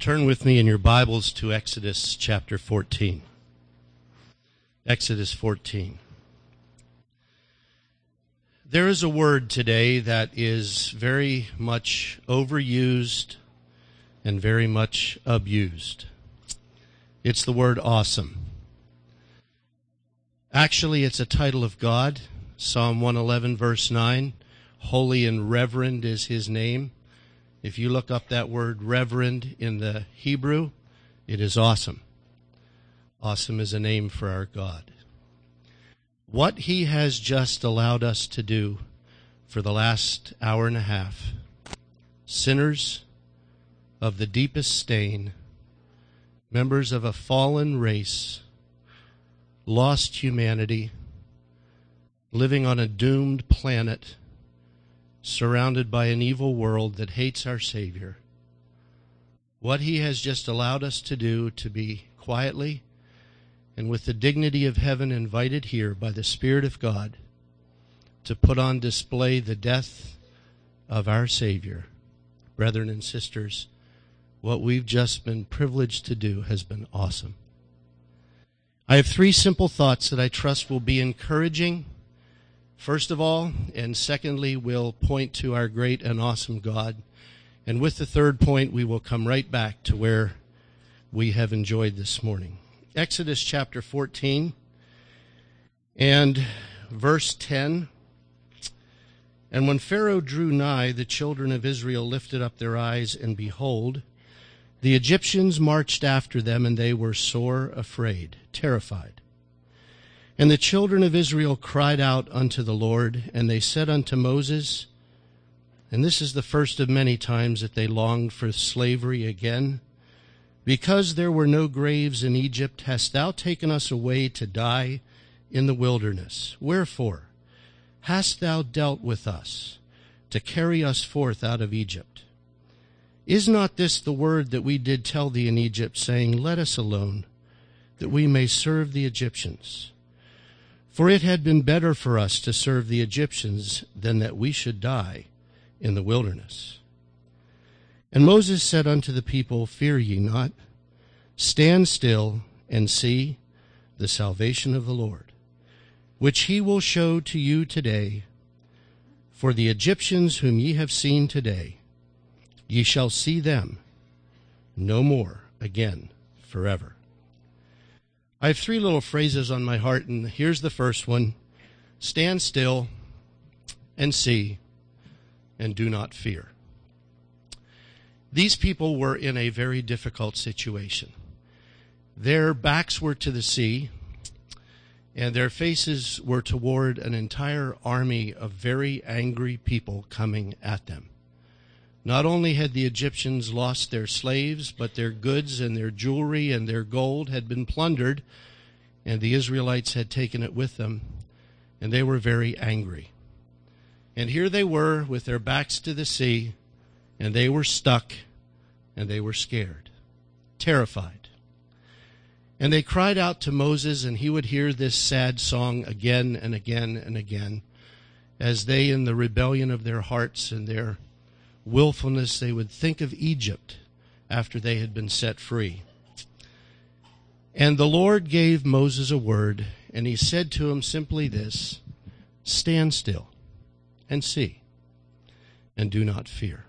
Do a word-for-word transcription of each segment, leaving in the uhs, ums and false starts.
Turn with me in your Bibles to Exodus chapter fourteen. Exodus fourteen. There is a word today that is very much overused and very much abused. It's the word awesome. Actually, it's a title of God. Psalm one eleven verse nine, holy and reverend is his name. If you look up that word reverend in the Hebrew, it is awesome. Awesome is a name for our God. What he has just allowed us to do for the last hour and a half, sinners of the deepest stain, members of a fallen race, lost humanity, living on a doomed planet, surrounded by an evil world that hates our Savior. What he has just allowed us to do, to be quietly and with the dignity of heaven invited here by the Spirit of God to put on display the death of our Savior. Brethren and sisters, what we've just been privileged to do has been awesome. I have three simple thoughts that I trust will be encouraging, first of all, and secondly, we'll point to our great and awesome God. And with the third point, we will come right back to where we have enjoyed this morning. Exodus chapter fourteen and verse ten. And when Pharaoh drew nigh, the children of Israel lifted up their eyes, and behold, the Egyptians marched after them, and they were sore afraid, terrified. And the children of Israel cried out unto the Lord, and they said unto Moses, and this is the first of many times that they longed for slavery again, because there were no graves in Egypt, hast thou taken us away to die in the wilderness? Wherefore hast thou dealt with us to carry us forth out of Egypt? Is not this the word that we did tell thee in Egypt, saying, let us alone, that we may serve the Egyptians? For it had been better for us to serve the Egyptians than that we should die in the wilderness. And Moses said unto the people, fear ye not, stand still and see the salvation of the Lord, which he will show to you today. For the Egyptians whom ye have seen today, ye shall see them no more again forever. I have three little phrases on my heart, and here's the first one. Stand still and see, and do not fear. These people were in a very difficult situation. Their backs were to the sea, and their faces were toward an entire army of very angry people coming at them. Not only had the Egyptians lost their slaves, but their goods and their jewelry and their gold had been plundered, and the Israelites had taken it with them, and they were very angry. And here they were with their backs to the sea, and they were stuck, and they were scared, terrified. And they cried out to Moses, and he would hear this sad song again and again and again, as they, in the rebellion of their hearts and their willfulness, they would think of Egypt after they had been set free. And the Lord gave Moses a word, and he said to him simply this, stand still and see, and do not fear.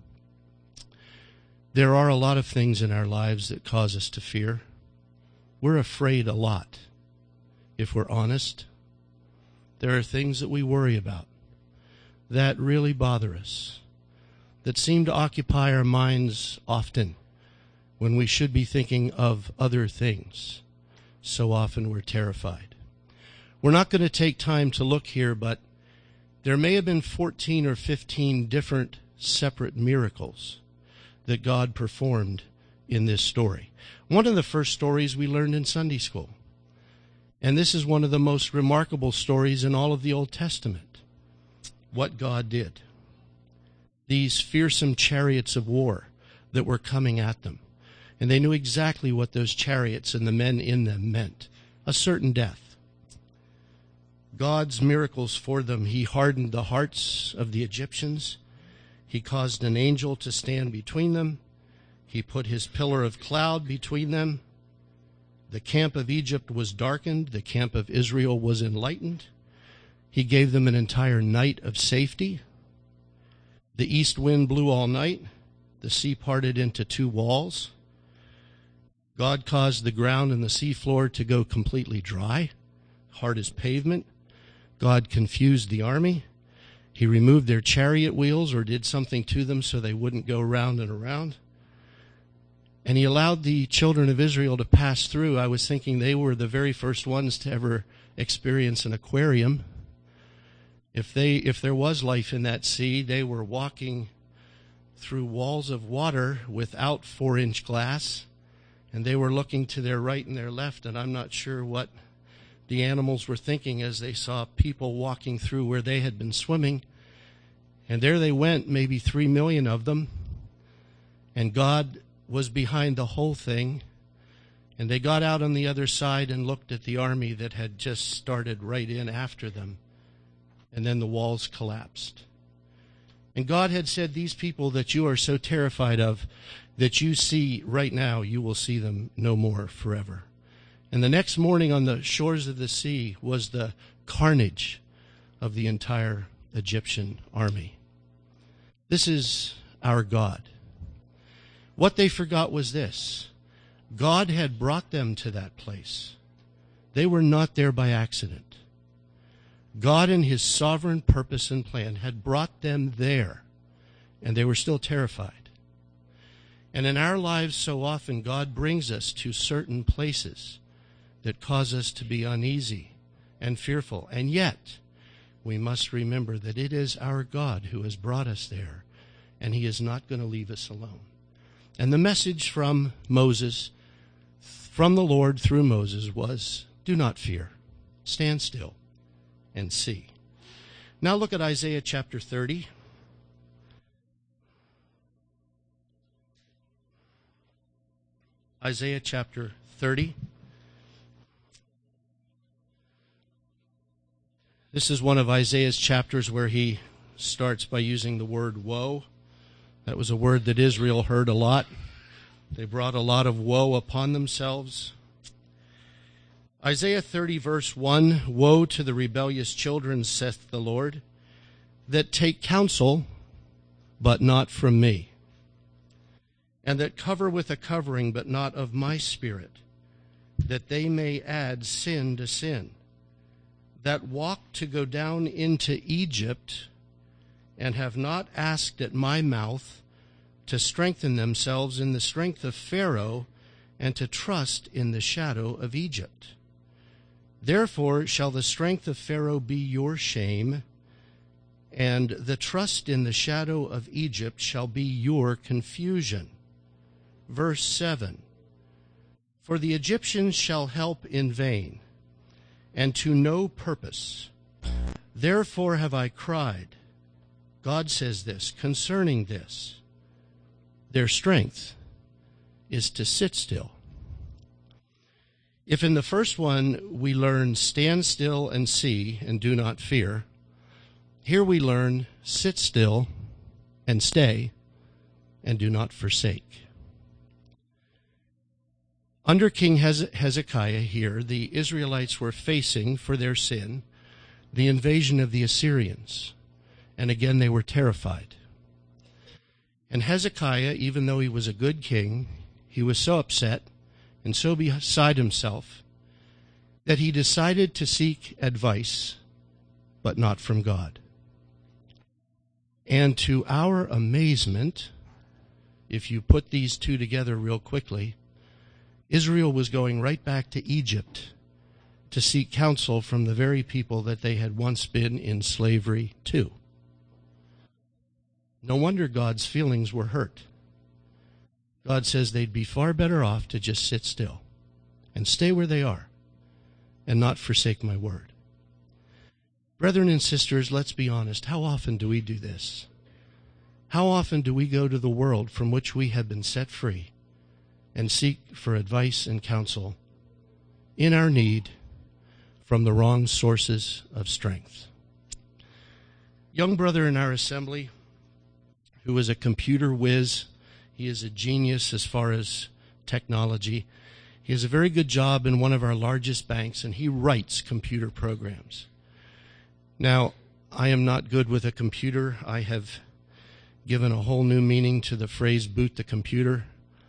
There are a lot of things in our lives that cause us to fear. We're afraid a lot, if we're honest. There are things that we worry about that really bother us, that seem to occupy our minds often when we should be thinking of other things. So often we're terrified. We're not going to take time to look here, but there may have been fourteen or fifteen different separate miracles that God performed in this story. One of the first stories we learned in Sunday school. And this is one of the most remarkable stories in all of the Old Testament. What God did. These fearsome chariots of war that were coming at them. And they knew exactly what those chariots and the men in them meant. A certain death. God's miracles for them. He hardened the hearts of the Egyptians. He caused an angel to stand between them. He put his pillar of cloud between them. The camp of Egypt was darkened. The camp of Israel was enlightened. He gave them an entire night of safety. The east wind blew all night. The sea parted into two walls. God caused the ground and the seafloor to go completely dry, hard as pavement. God confused the army. He removed their chariot wheels or did something to them so they wouldn't go round and around. And he allowed the children of Israel to pass through. I was thinking they were the very first ones to ever experience an aquarium. If they, if there was life in that sea, they were walking through walls of water without four-inch glass, and they were looking to their right and their left, and I'm not sure what the animals were thinking as they saw people walking through where they had been swimming. And there they went, maybe three million of them, and God was behind the whole thing. And they got out on the other side and looked at the army that had just started right in after them. And then the walls collapsed. And God had said, these people that you are so terrified of, that you see right now, you will see them no more forever. And the next morning on the shores of the sea was the carnage of the entire Egyptian army. This is our God. What they forgot was this: God had brought them to that place. They were not there by accident. God, in his sovereign purpose and plan, had brought them there, and they were still terrified. And in our lives, so often, God brings us to certain places that cause us to be uneasy and fearful. And yet, we must remember that it is our God who has brought us there, and he is not going to leave us alone. And the message from Moses, from the Lord through Moses, was, do not fear, stand still and see. Now look at Isaiah chapter thirty. Isaiah chapter thirty. This is one of Isaiah's chapters where he starts by using the word woe. That was a word that Israel heard a lot. They brought a lot of woe upon themselves. Isaiah thirty, verse one, woe to the rebellious children, saith the Lord, that take counsel, but not from me, and that cover with a covering, but not of my spirit, that they may add sin to sin, that walk to go down into Egypt, and have not asked at my mouth to strengthen themselves in the strength of Pharaoh, and to trust in the shadow of Egypt. Therefore shall the strength of Pharaoh be your shame, and the trust in the shadow of Egypt shall be your confusion. Verse seven, for the Egyptians shall help in vain, and to no purpose. Therefore have I cried. God says this concerning this: their strength is to sit still. If in the first one we learn stand still and see and do not fear, here we learn sit still and stay and do not forsake. Under King Hezekiah here, the Israelites were facing, for their sin, the invasion of the Assyrians. And again, they were terrified. And Hezekiah, even though he was a good king, he was so upset and so beside himself that he decided to seek advice, but not from God. And to our amazement, if you put these two together real quickly, Israel was going right back to Egypt to seek counsel from the very people that they had once been in slavery to. No wonder God's feelings were hurt. God says they'd be far better off to just sit still and stay where they are and not forsake my word. Brethren and sisters, let's be honest. How often do we do this? How often do we go to the world from which we have been set free and seek for advice and counsel in our need from the wrong sources of strength? Young brother in our assembly, who was a computer whiz, He is a genius as far as technology. He has a very good job in one of our largest banks, and he writes computer programs. Now, I am not good with a computer. I have given a whole new meaning to the phrase boot the computer.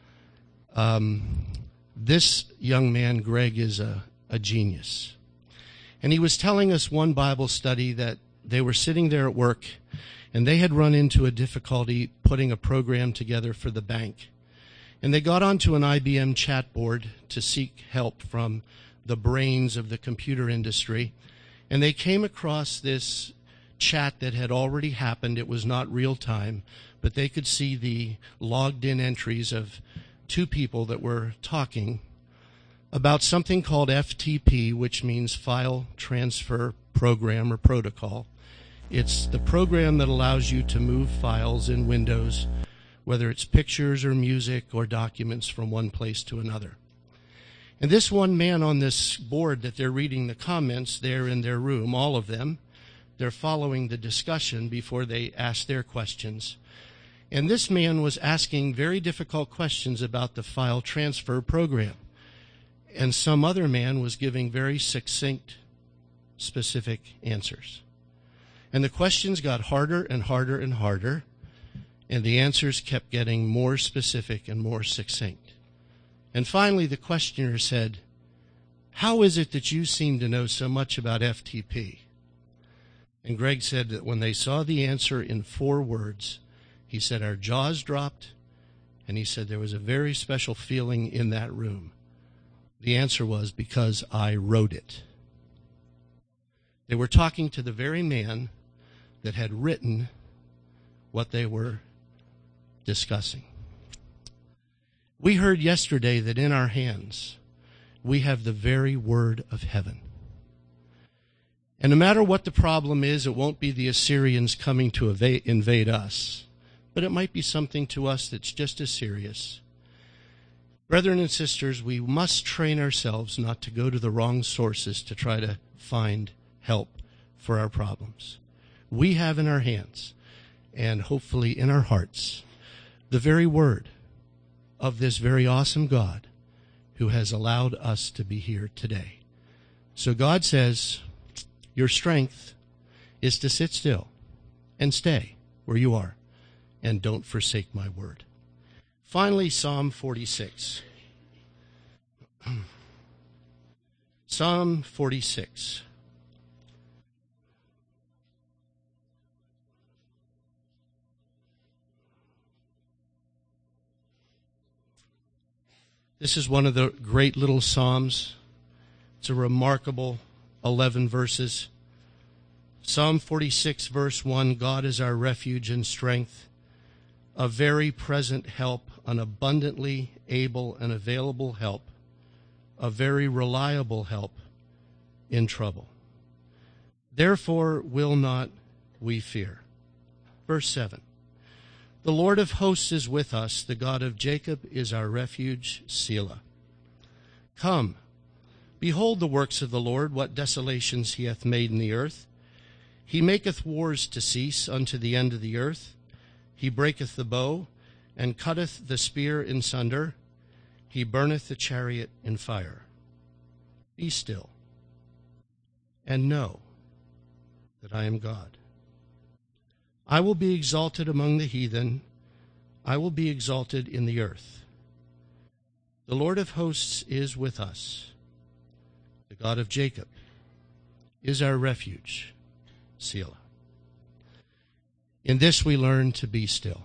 Um, this young man, Greg, is a, a genius. And he was telling us one Bible study that they were sitting there at work, and they had run into a difficulty putting a program together for the bank. And they got onto an I B M chat board to seek help from the brains of the computer industry. And they came across this chat that had already happened. It was not real time, but they could see the logged in entries of two people that were talking about something called F T P, which means File Transfer Program or Protocol. It's the program that allows you to move files in Windows, whether it's pictures or music or documents, from one place to another. And this one man on this board that they're reading the comments there in their room, all of them, they're following the discussion before they ask their questions. And this man was asking very difficult questions about the file transfer program. And some other man was giving very succinct, specific answers. And the questions got harder and harder and harder, and the answers kept getting more specific and more succinct. And finally, the questioner said, "How is it that you seem to know so much about F T P?" And Greg said that when they saw the answer in four words, he said, our jaws dropped, and he said there was a very special feeling in that room. The answer was, because I wrote it. They were talking to the very man that had written what they were discussing. We heard yesterday that in our hands we have the very word of heaven. And no matter what the problem is, it won't be the Assyrians coming to evade, invade us, but it might be something to us that's just as serious. Brethren and sisters, we must train ourselves not to go to the wrong sources to try to find help for our problems. We have in our hands, and hopefully in our hearts, the very word of this very awesome God who has allowed us to be here today. So God says, your strength is to sit still and stay where you are, and don't forsake my word. Finally, Psalm forty-six. Psalm forty-six. This is one of the great little Psalms. It's a remarkable eleven verses. Psalm forty-six, verse one, God is our refuge and strength, a very present help, an abundantly able and available help, a very reliable help in trouble. Therefore will not we fear. Verse seven, the Lord of hosts is with us, the God of Jacob is our refuge, Selah. Come, behold the works of the Lord, what desolations he hath made in the earth. He maketh wars to cease unto the end of the earth. He breaketh the bow, and cutteth the spear in sunder. He burneth the chariot in fire. Be still, and know that I am God. I will be exalted among the heathen. I will be exalted in the earth. The Lord of hosts is with us. The God of Jacob is our refuge, Selah. In this we learn to be still.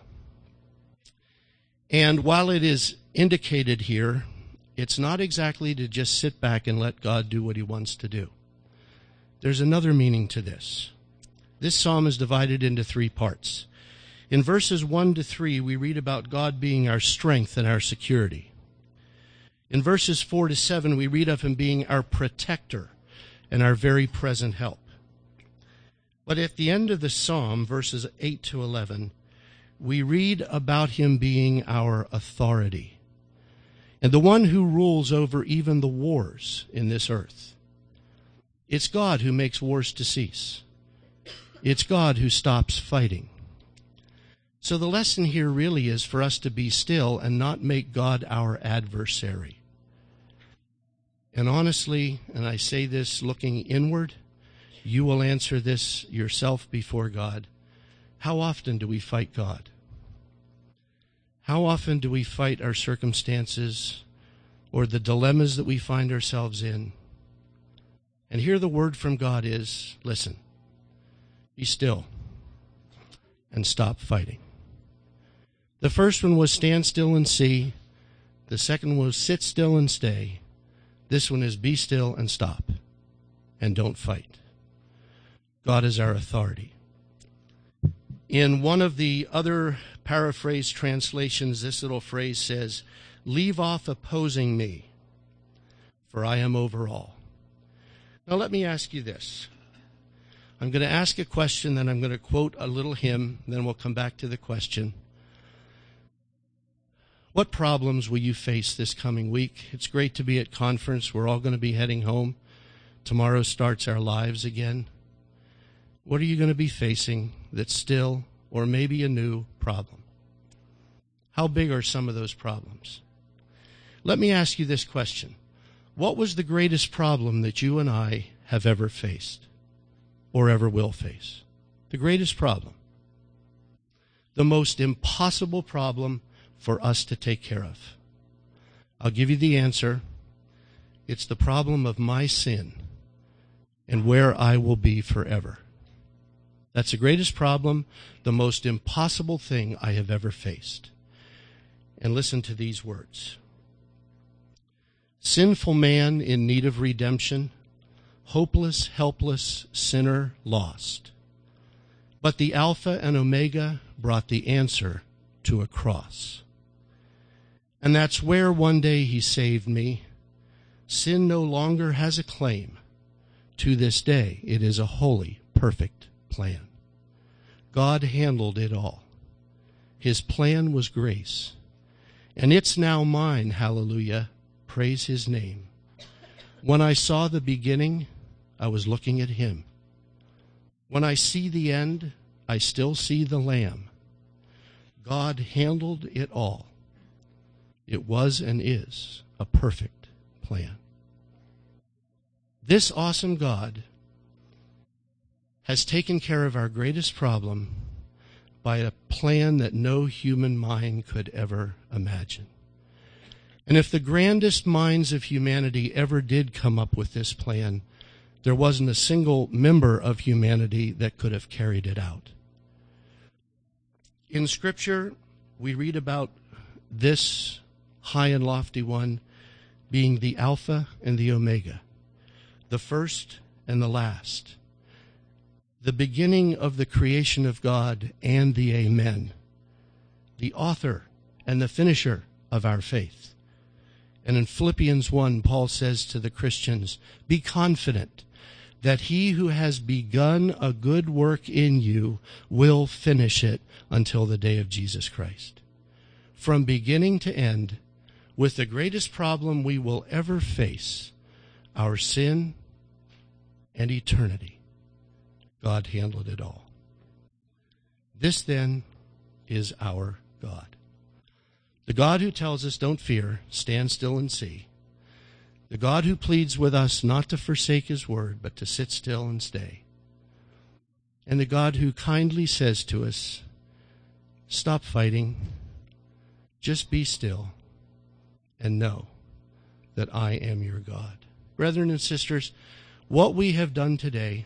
And while it is indicated here, it's not exactly to just sit back and let God do what he wants to do. There's another meaning to this. This psalm is divided into three parts. In verses one to three, we read about God being our strength and our security. In verses four to seven, we read of him being our protector and our very present help. But at the end of the psalm, verses eight to eleven, we read about him being our authority and the one who rules over even the wars in this earth. It's God who makes wars to cease. It's God who stops fighting. So the lesson here really is for us to be still and not make God our adversary. And honestly, and I say this looking inward, you will answer this yourself before God. How often do we fight God? How often do we fight our circumstances or the dilemmas that we find ourselves in? And here the word from God is, listen, be still and stop fighting. The first one was stand still and see. The second was sit still and stay. This one is be still and stop and don't fight. God is our authority. In one of the other paraphrase translations, this little phrase says, leave off opposing me, for I am over all. Now let me ask you this. I'm going to ask a question, then I'm going to quote a little hymn, then we'll come back to the question. What problems will you face this coming week? It's great to be at conference. We're all going to be heading home. Tomorrow starts our lives again. What are you going to be facing that's still or maybe a new problem? How big are some of those problems? Let me ask you this question. What was the greatest problem that you and I have ever faced or ever will face? The greatest problem. The most impossible problem for us to take care of. I'll give you the answer. It's the problem of my sin and where I will be forever. That's the greatest problem, the most impossible thing I have ever faced. And listen to these words. Sinful man in need of redemption, hopeless, helpless, sinner lost. But the Alpha and Omega brought the answer to a cross. And that's where one day he saved me. Sin no longer has a claim. To this day, it is a holy, perfect plan. God handled it all. His plan was grace. And it's now mine, hallelujah. Praise his name. When I saw the beginning, I was looking at him. When I see the end, I still see the Lamb. God handled it all. It was and is a perfect plan. This awesome God has taken care of our greatest problem by a plan that no human mind could ever imagine. And if the grandest minds of humanity ever did come up with this plan, there wasn't a single member of humanity that could have carried it out. In Scripture, we read about this high and lofty one being the Alpha and the Omega, the first and the last, the beginning of the creation of God and the Amen, the author and the finisher of our faith. And in Philippians one, Paul says to the Christians, be confident that he who has begun a good work in you will finish it until the day of Jesus Christ. From beginning to end, with the greatest problem we will ever face, our sin and eternity, God handled it all. This then is our God. The God who tells us, don't fear, stand still and see. The God who pleads with us not to forsake his word, but to sit still and stay. And the God who kindly says to us, stop fighting, just be still, and know that I am your God. Brethren and sisters, what we have done today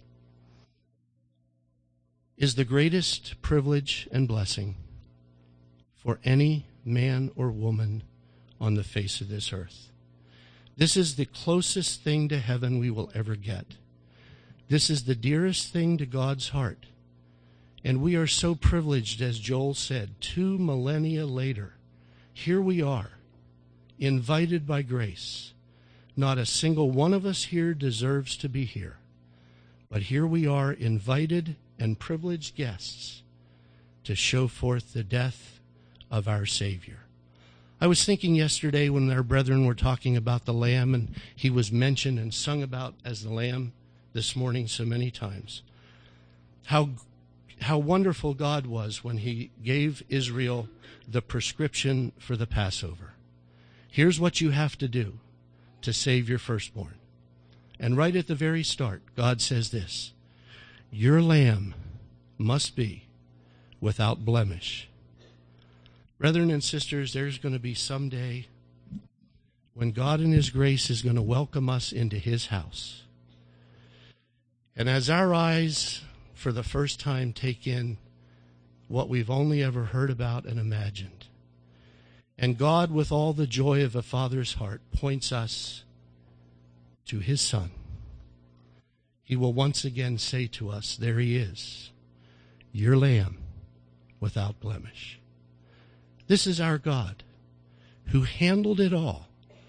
is the greatest privilege and blessing for any man or woman on the face of this earth. This is the closest thing to heaven we will ever get. This is the dearest thing to God's heart. And we are so privileged, as Joel said, two millennia later, here we are, invited by grace. Not a single one of us here deserves to be here. But here we are, invited and privileged guests to show forth the death of our Savior. I was thinking yesterday when our brethren were talking about the Lamb, and he was mentioned and sung about as the Lamb this morning so many times, how how wonderful God was when he gave Israel the prescription for the Passover. Here's what you have to do to save your firstborn. And right at the very start, God says this: your lamb must be without blemish. Brethren and sisters, there's going to be some day when God in his grace is going to welcome us into his house. And as our eyes for the first time take in what we've only ever heard about and imagined, and God, with all the joy of a father's heart, points us to his Son, he will once again say to us, there he is, your lamb without blemish. This is our God who handled it all.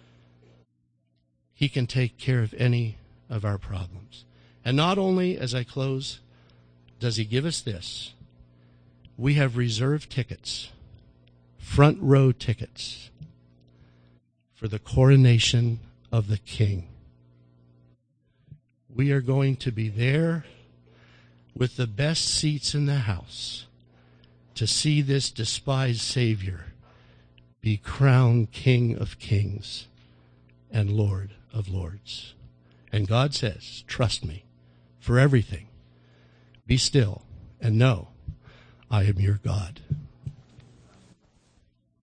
He can take care of any of our problems. And not only, as I close, does he give us this, we have reserved tickets, front row tickets, for the coronation of the King. We are going to be there with the best seats in the house to see this despised Savior be crowned King of Kings and Lord of Lords. And God says, trust me for everything. Be still and know I am your God.